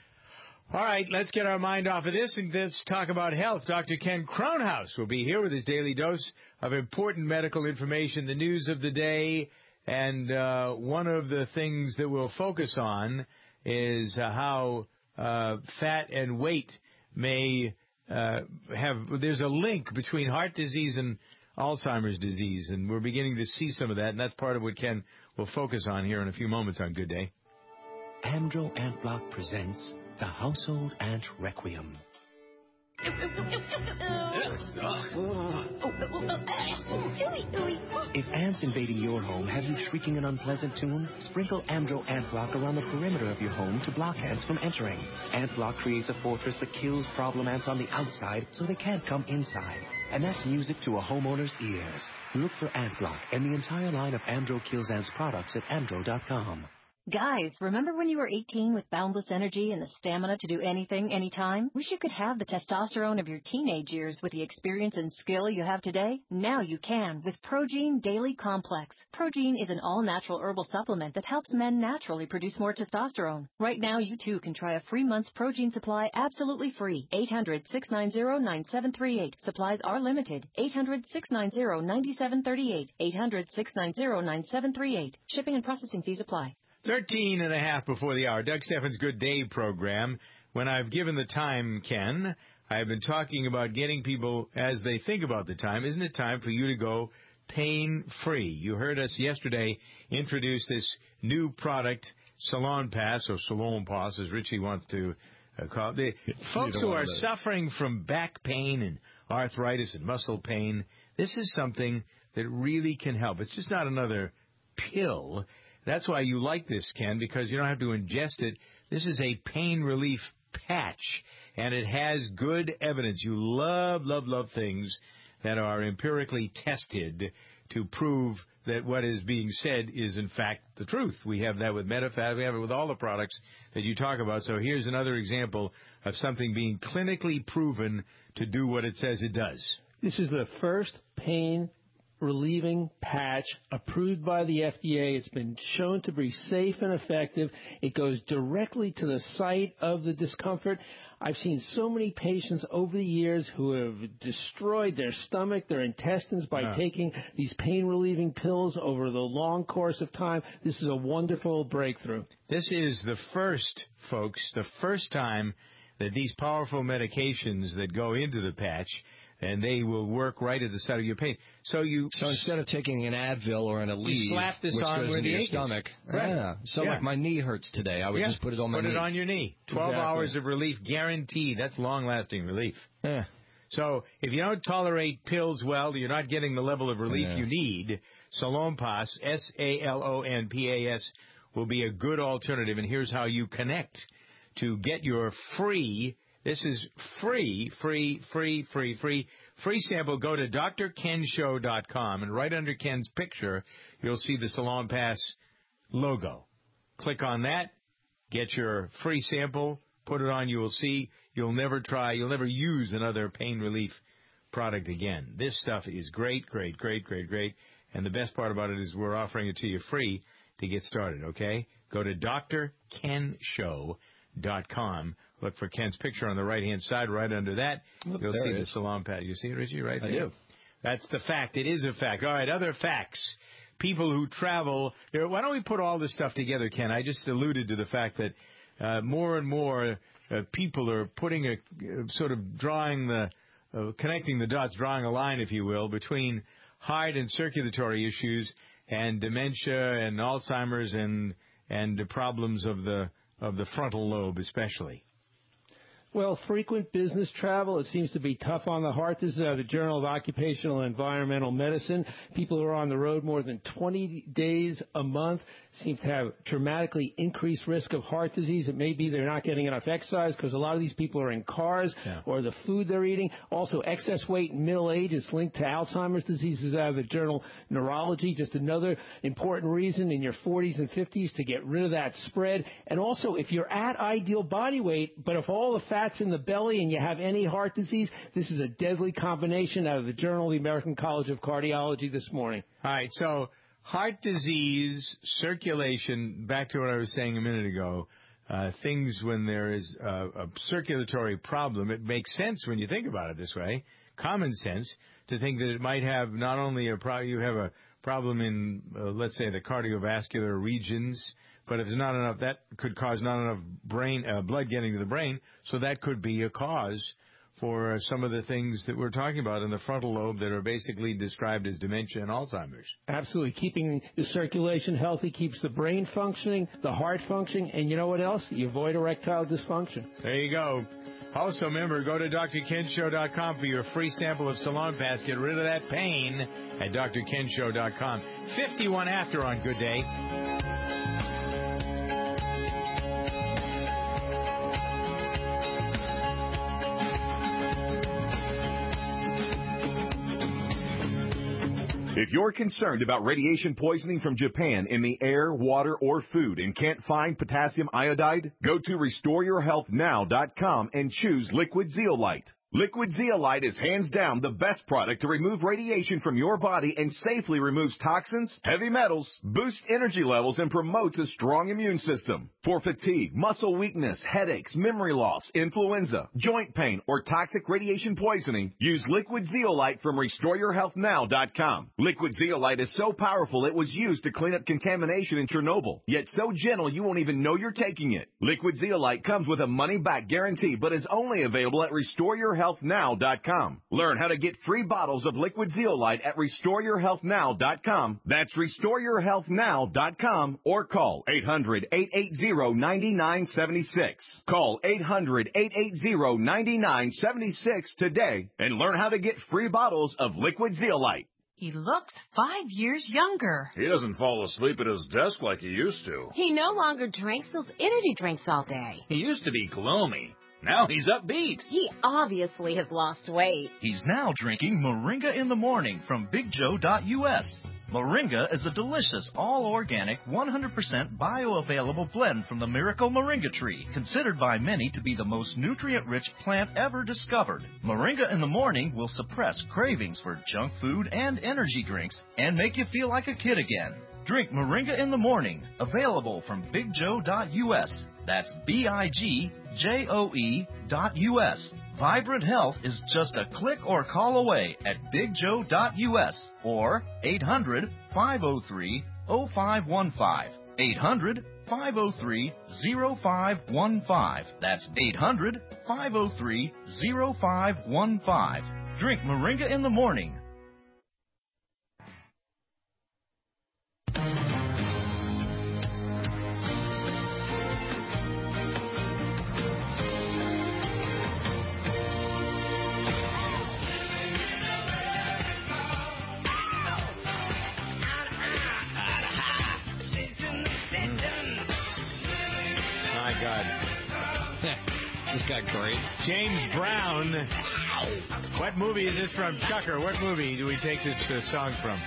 All right, let's get our mind off of this and let's talk about health. Doctor Ken Kronhaus will be here with his daily dose of important medical information, the news of the day, and uh, one of the things that we'll focus on is uh, how uh, fat and weight may uh, have there's a link between heart disease and Alzheimer's disease, and we're beginning to see some of that, and that's part of what Ken will focus on here in a few moments on Good Day. Amdro Ant Block presents the Household Ant Requiem. If ants invading your home have you shrieking an unpleasant tune, sprinkle Amdro Ant Block around the perimeter of your home to block ants from entering. Ant Block creates a fortress that kills problem ants on the outside so they can't come inside. And that's music to a homeowner's ears. Look for Ant Block and the entire line of Amdro Kills Ants products at amdro dot com. Guys, remember when you were eighteen with boundless energy and the stamina to do anything, anytime? Wish you could have the testosterone of your teenage years with the experience and skill you have today? Now you can with Progene Daily Complex. Progene is an all-natural herbal supplement that helps men naturally produce more testosterone. Right now, you too can try a free month's Progene supply absolutely free. eight hundred, six nine zero, nine seven three eight. Supplies are limited. eight hundred, six nine zero, nine seven three eight. eight hundred, six nine zero, nine seven three eight. Shipping and processing fees apply. Thirteen and a half before the hour. Doug Steffens' Good Day program. When I've given the time, Ken, I've been talking about getting people, as they think about the time, isn't it time for you to go pain-free? You heard us yesterday introduce this new product, Salon Pass, or Salon Pass, as Richie wants to uh, call it. The folks who are suffering from back pain and arthritis and muscle pain, this is something that really can help. It's just not another pill. That's why you like this, Ken, because you don't have to ingest it. This is a pain relief patch, and it has good evidence. You love, love, love things that are empirically tested to prove that what is being said is, in fact, the truth. We have that with Metafat. We have it with all the products that you talk about. So here's another example of something being clinically proven to do what it says it does. This is the first pain relieving patch approved by the F D A. It's been shown to be safe and effective. It goes directly to the site of the discomfort. I've seen so many patients over the years who have destroyed their stomach, their intestines by Yeah. taking these pain relieving pills over the long course of time. This is a wonderful breakthrough. This is the first, folks, the first time that these powerful medications that go into the patch, and they will work right at the site of your pain. So you so instead of taking an Advil or an Aleve, you slap this which on goes where into the your ache is. stomach. Right. Yeah. So Yeah. like my knee hurts today, I would Yeah. just put it on my Put knee. it on your knee. Twelve Exactly. hours of relief guaranteed. That's long-lasting relief. Yeah. So if you don't tolerate pills well, you're not getting the level of relief Yeah. you need. Salon Pass, S A L O N P A S, will be a good alternative. And here's how you connect to get your free. This is free, free, free, free, free. Free sample, go to D R ken show dot com, and right under Ken's picture, you'll see the Salon Pass logo. Click on that, get your free sample, put it on, you will see you'll never try, you'll never use another pain relief product again. This stuff is great, great, great, great, great, and the best part about it is we're offering it to you free to get started, okay? Go to D R ken show dot com. Look for Ken's picture on the right-hand side. Right under that, Look, you'll there see it the is. Salon Pass. You see it, Richie, right I there? do. That's the fact. It is a fact. All right, other facts. People who travel. There, why don't we put all this stuff together, Ken? I just alluded to the fact that uh, more and more uh, people are putting a uh, sort of drawing the, uh, connecting the dots, drawing a line, if you will, between heart and circulatory issues and dementia and Alzheimer's and and the problems of the of the frontal lobe, especially. Well, frequent business travel, it seems to be tough on the heart. This is out of the Journal of Occupational and Environmental Medicine. People who are on the road more than twenty days a month seem to have dramatically increased risk of heart disease. It may be they're not getting enough exercise because a lot of these people are in cars Yeah. or the food they're eating. Also, excess weight and middle age is linked to Alzheimer's disease. This is out of the journal Neurology. Just another important reason in your forties and fifties to get rid of that spread. And also, if you're at ideal body weight, but if all the fat's in the belly and you have any heart disease, this is a deadly combination out of the Journal of the American College of Cardiology this morning. All right, so heart disease, circulation, back to what I was saying a minute ago, uh, things when there is a, a circulatory problem, it makes sense when you think about it this way, common sense, to think that it might have not only a pro- you have a problem in, uh, let's say, the cardiovascular regions, but if there's not enough, that could cause not enough brain uh, blood getting to the brain, so that could be a cause for uh, some of the things that we're talking about in the frontal lobe that are basically described as dementia and Alzheimer's. Absolutely. Keeping the circulation healthy keeps the brain functioning, the heart functioning, and you know what else? You avoid erectile dysfunction. There you go. Also, remember, go to D R Ken Show dot com for your free sample of Salon Pass. Get rid of that pain at D R Ken Show dot com. fifty-one after on Good Day. If you're concerned about radiation poisoning from Japan in the air, water, or food and can't find potassium iodide, go to Restore Your Health Now dot com and choose Liquid Zeolite. Liquid Zeolite is hands down the best product to remove radiation from your body and safely removes toxins, heavy metals, boosts energy levels, and promotes a strong immune system. For fatigue, muscle weakness, headaches, memory loss, influenza, joint pain, or toxic radiation poisoning, use Liquid Zeolite from Restore Your Health Now dot com. Liquid Zeolite is so powerful it was used to clean up contamination in Chernobyl, yet so gentle you won't even know you're taking it. Liquid Zeolite comes with a money-back guarantee but is only available at Restore Your Health Now dot com. Learn how to get free bottles of Liquid Zeolite at Restore Your Health Now dot com. That's Restore Your Health Now dot com or call eight hundred, eight eight zero, nine nine seven six. Call eight hundred, eight eight zero, nine nine seven six today and learn how to get free bottles of Liquid Zeolite. He looks five years younger. He doesn't fall asleep at his desk like he used to. He no longer drinks those energy drinks all day. He used to be gloomy. Now he's upbeat. He obviously has lost weight. He's now drinking Moringa in the Morning from Big Joe dot U S. Moringa is a delicious, all-organic, one hundred percent bioavailable blend from the miracle moringa tree, considered by many to be the most nutrient-rich plant ever discovered. Moringa in the Morning will suppress cravings for junk food and energy drinks and make you feel like a kid again. Drink Moringa in the Morning, available from Big Joe dot U S. That's B I G J O E dot U S. Vibrant Health is just a click or call away at Big Joe dot U S or eight hundred, five oh three, oh five one five. eight hundred, five oh three, oh five one five. That's eight hundred, five oh three, oh five one five. Drink Moringa in the Morning. This got great. James Brown. What movie is this from? Chucker, what movie do we take this uh, song from?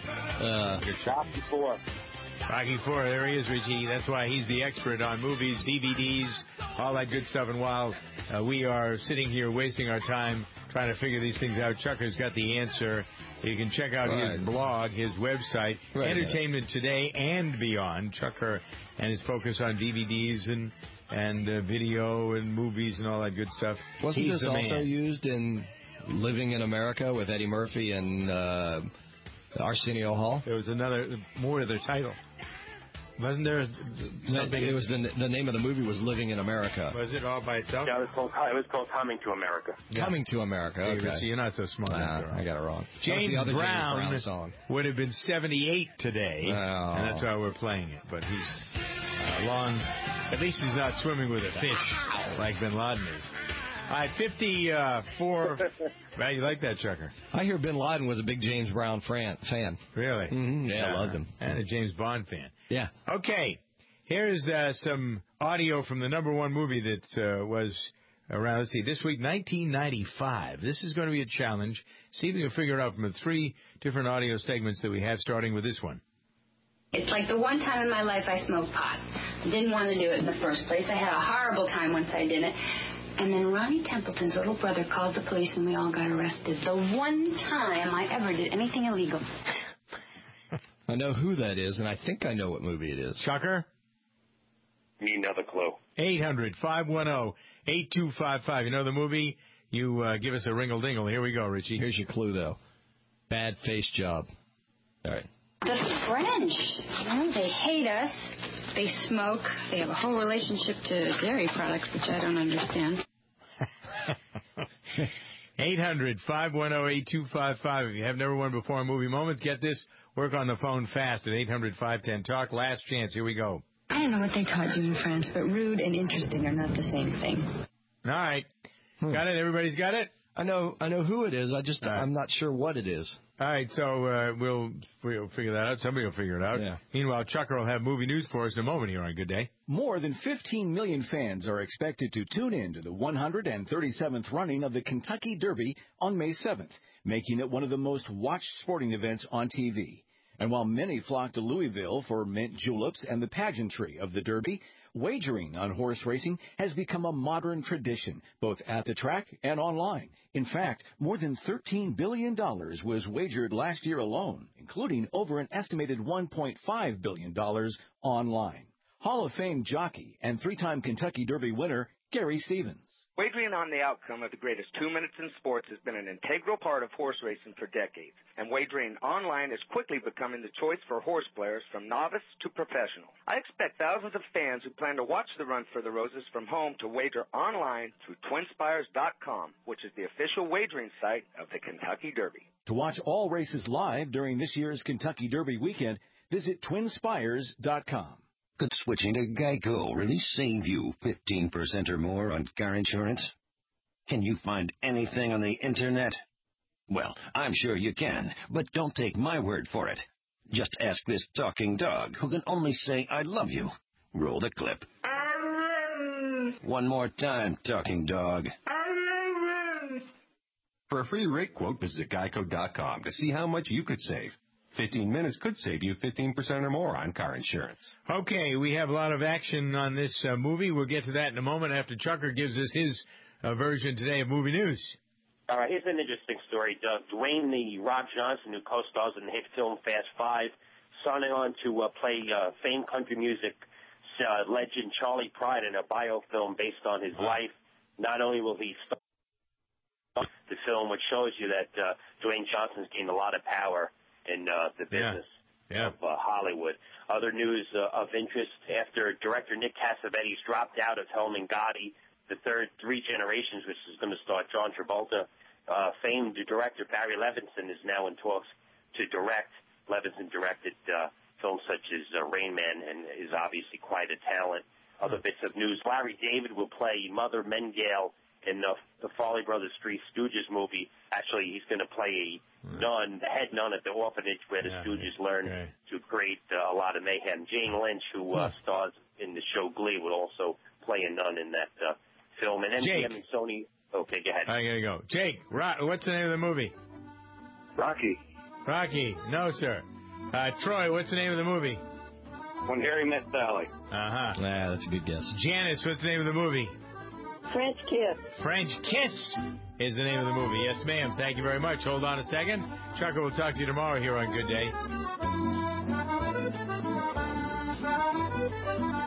Uh, Rocky Four. Rocky Four. There he is, Richie. That's why he's the expert on movies, D V Ds, all that good stuff. And while uh, we are sitting here wasting our time trying to figure these things out, Chucker's got the answer. You can check out right. his blog, his website, right, Entertainment yeah. Today and Beyond. Chucker and his focus on D V Ds and and uh, video and movies and all that good stuff. Wasn't He's this the also man. used in Living in America with Eddie Murphy and uh, Arsenio Hall? There was another, more of their title. Wasn't there something? It was the, the name of the movie was Living in America. Was it all by itself? Yeah, it was called, it was called Coming to America. Yeah. Coming to America, Hey, okay. Richie, you're not so smart. Nah, I got it wrong. James the other Brown, James Brown song. would have been seventy-eight today, Oh. and that's why we're playing it. But he's uh, long. At least he's not swimming with a fish like Bin Laden is. All right, fifty-four. Well, you like that, Chucker? I hear Bin Laden was a big James Brown fan. fan. Really? Mm-hmm. Yeah, I loved him. And a James Bond fan. Yeah. Okay. Here's uh, some audio from the number one movie that uh, was around, let's see, this week, nineteen ninety-five. This is going to be a challenge. See if you can figure it out from the three different audio segments that we have, starting with this one. It's like the one time in my life I smoked pot. I didn't want to do it in the first place. I had a horrible time once I did it. And then Ronnie Templeton's little brother called the police and we all got arrested. The one time I ever did anything illegal. I know who that is, and I think I know what movie it is. Chucker? Me another clue. eight hundred, five one zero, eight two five five. You know the movie? You uh, give us a ringle-dingle. Here we go, Richie. Here's your clue, though. Bad face job. All right. The French, you know, they hate us. They smoke. They have a whole relationship to dairy products, which I don't understand. eight hundred, five one zero, eight two five five. If you have never won before on Movie Moments, get this. Work on the phone fast at eight hundred, five one zero, talk. Last chance. Here we go. I don't know what they taught you in France, but rude and interesting are not the same thing. All right. Hmm. Got it? Everybody's got it? I know I know who it is. I just, right. I'm not sure what it is. All right, so uh, we'll we'll figure that out. Somebody will figure it out. Yeah. Meanwhile, Chucker will have movie news for us in a moment here on Good Day. More than fifteen million fans are expected to tune in to the one hundred thirty-seventh running of the Kentucky Derby on May seventh, making it one of the most watched sporting events on T V. And while many flock to Louisville for mint juleps and the pageantry of the Derby, wagering on horse racing has become a modern tradition, both at the track and online. In fact, more than thirteen billion dollars was wagered last year alone, including over an estimated one point five billion dollars online. Hall of Fame jockey and three-time Kentucky Derby winner Gary Stevens. Wagering on the outcome of the greatest two minutes in sports has been an integral part of horse racing for decades, and wagering online is quickly becoming the choice for horse players from novice to professional. I expect thousands of fans who plan to watch the Run for the Roses from home to wager online through twin spires dot com, which is the official wagering site of the Kentucky Derby. To watch all races live during this year's Kentucky Derby weekend, visit twin spires dot com. Could switching to Geico really save you fifteen percent or more on car insurance? Can you find anything on the Internet? Well, I'm sure you can, but don't take my word for it. Just ask this talking dog who can only say, I love you. Roll the clip. One more time, talking dog. For a free rate quote, visit geico dot com to see how much you could save. fifteen minutes could save you fifteen percent or more on car insurance. Okay, we have a lot of action on this uh, movie. We'll get to that in a moment after Chucker gives us his uh, version today of movie news. All right, here's an interesting story. Uh, Dwayne The Rock Johnson, who co-stars in the hit film Fast Five, signing on to uh, play uh, famed country music uh, legend Charlie Pride in a biofilm based on his life. Not only will he star the film, which shows you that uh, Dwayne Johnson's gained a lot of power in uh, the business yeah. Yeah. of uh, Hollywood. Other news uh, of interest, after director Nick Cassavetes dropped out of Helen Gotti, the third Three Generations, which is going to star John Travolta, uh, famed director Barry Levinson is now in talks to direct. Levinson directed uh, films such as uh, Rain Man and is obviously quite a talent. Other bits of news, Larry David will play Mother Mengele in the, the Farley Brothers Three Stooges movie. Actually, he's going to play a nun, the head nun at the orphanage where the yeah, Stooges learn okay. to create uh, a lot of mayhem. Jane Lynch, who uh, stars in the show Glee, will also play a nun in that uh, film. And M G M and Sony. Okay, go ahead. I gotta go. Jake, Ro- what's the name of the movie? Rocky. Rocky. No, sir. Uh, Troy, what's the name of the movie? When Harry Met Sally. Uh-huh. Yeah, that's a good guess. Janice, what's the name of the movie? French Kiss. French Kiss is the name of the movie. Yes, ma'am. Thank you very much. Hold on a second. Chucker will talk to you tomorrow here on Good Day.